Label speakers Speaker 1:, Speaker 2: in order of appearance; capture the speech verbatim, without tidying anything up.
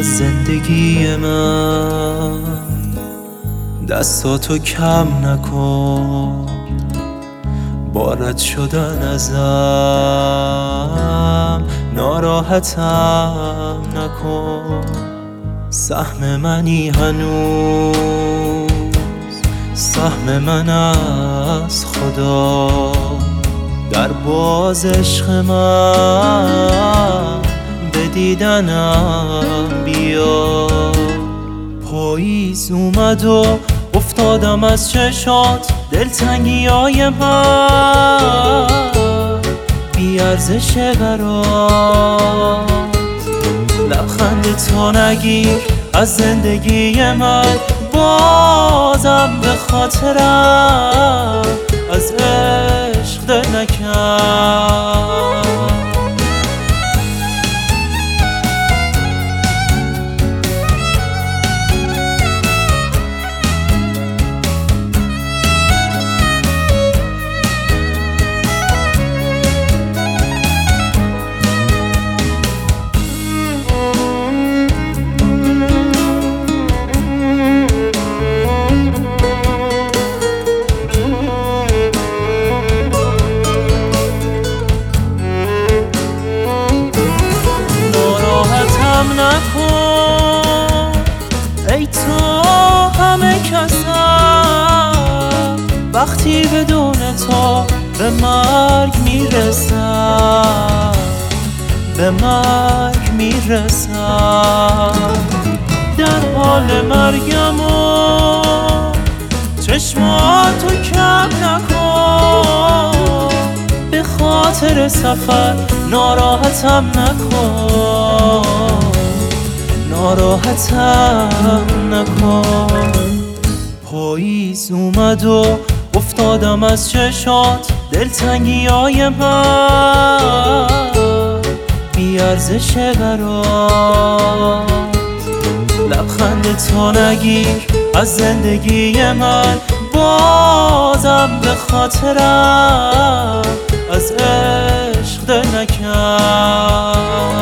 Speaker 1: از زندگی من، دستاتو کم نکن، بارد شدن ازم ناراحتم نکن. سهم منی هنوز، سهم من از خدا، در باز عشق من به دیدنم بیا. پاییز اومد و افتادم از چشات، دلتنگی های من بی ارزشه برات. لبخند تو نگیر از زندگی من، بازم به خاطرم از عشق دل نکن. نکن ای تو همه کسم، وقتی بدون تو به مرگ میرسم، به مرگ میرسم. در حال مرگم و چشماتو کم نکن، به خاطر سفر ناراحتم نکن، ناراحتم نکن. پاییز اومد و افتادم از چشات، دلتنگی های من بی ارزشه برات. لبخند تو نگیر از زندگی من، بازم به خاطرم از عشق دل نکن.